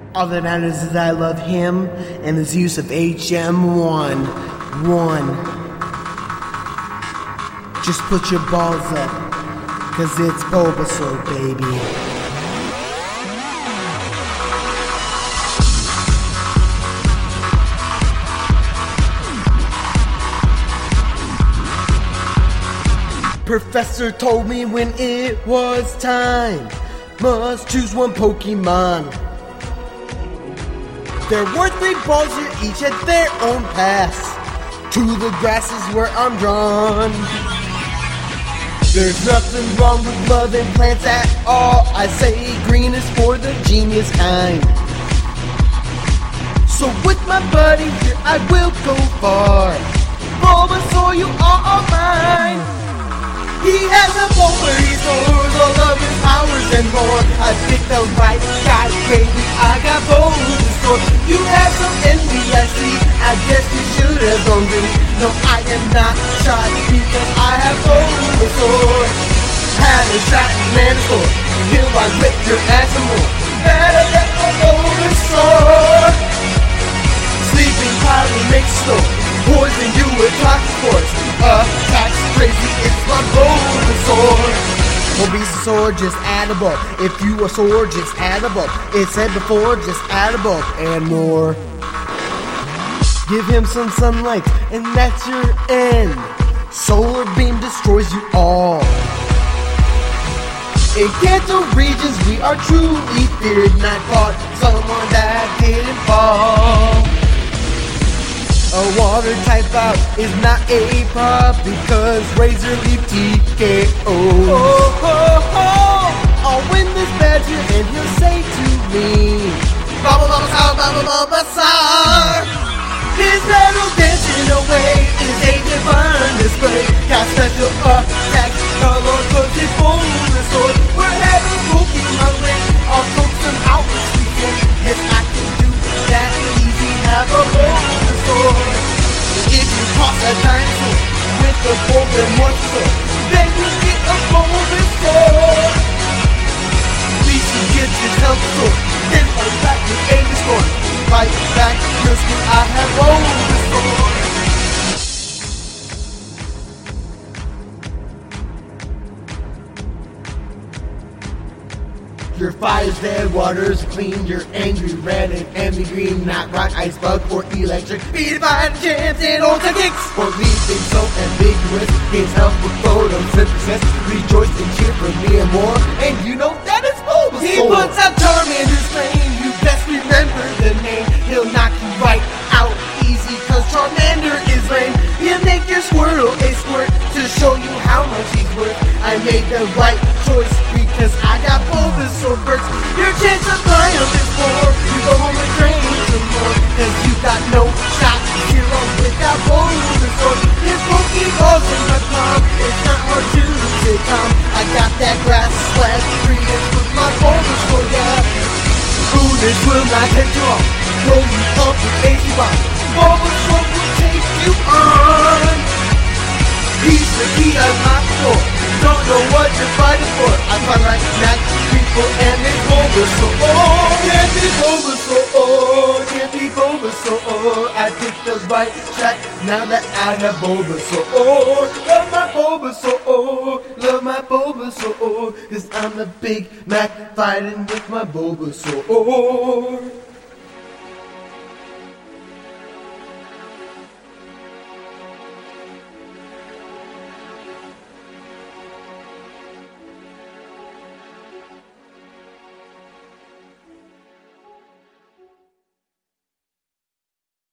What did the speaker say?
All that matters is I love him and his use of HM1. Just put your balls up, cause it's Bulbasaur, baby. Professor told me when it was time, must choose one Pokemon. There were 3 balls here, each had their own paths to the grasses where I'm drawn. There's nothing wrong with loving plants at all. I say green is for the genius kind. So with my buddy here I will go far. Bulbasaur, you are all mine. He has a ball where he stores all of his powers and more. I picked the right guy, baby, I got Bulbasaur. You have some envy, I see, I guess you should have gone me. No, I am not shy, because I have Bulbasaur. Had a shot in Manticore, till I whipped your ass some more. Better get a Bulbasaur. Sleeping powder makes slow, poison you with toxic force. Attacks crazy, it's my Bulbasaur. Bulbasaur, just add a bulb. If you are sore, just add a bulb. It said before, just add a bulb and more. Give him some sunlight, and that's your end. Solar beam destroys you all. In Kanto regions, we are truly feared. And I fought someone that didn't fall. A water type out is not a pop, because Razor Leaf TKO. I'll win this badger and he'll say to me, Bulbasaur. His metal dancing away is a divine display. Got special attacks, come on, cause it's Bulbasaur. We're having Pokemon win, I'll coax them out this weekend. Yes, I can do that easy, have a Bulbasaur. If you toss a dinosaur with a golden monster, then you get a Bulbasaur. We should get this health sword, then fight back with Venusaur. Fight back, cause I have Bulbasaur. Your fire's dead, water's clean, you're angry red and envy green, not rock, ice, bug, or electric. Be divine champs and ultra kicks. For leaving so ambiguous, gains help with photosynthesis. Rejoice and cheer for me and more, and you know that it's Bulbasaur. He puts up Charmander's flame, you best remember the name. He'll knock you right out easy, cause Charmander is lame. He'll make your Squirtle a squirt to show you how much he's worth. I made the right choice because I got Bulbasaur first. Your chance of triumph is more. You go home and train some more, cause you got no shot. Zero without Bulbasaur. His Pokeballs in my palm, it's not hard to take calm. I got that grass slash freedom with my Bulbasaur, yeah. Foolish will not take you off, roll you up with AC bomb. Bulbasaur will take you on. He's the key of my door. Don't know what you're fighting for. I fight like that people and they Bulbasaur. Can't be Bulbasaur. Can't be Bulbasaur. I picked the right track now that I have Bulbasaur. Love my Bulbasaur. Love my Bulbasaur. Cause I'm the Big Mac fighting with my Bulbasaur.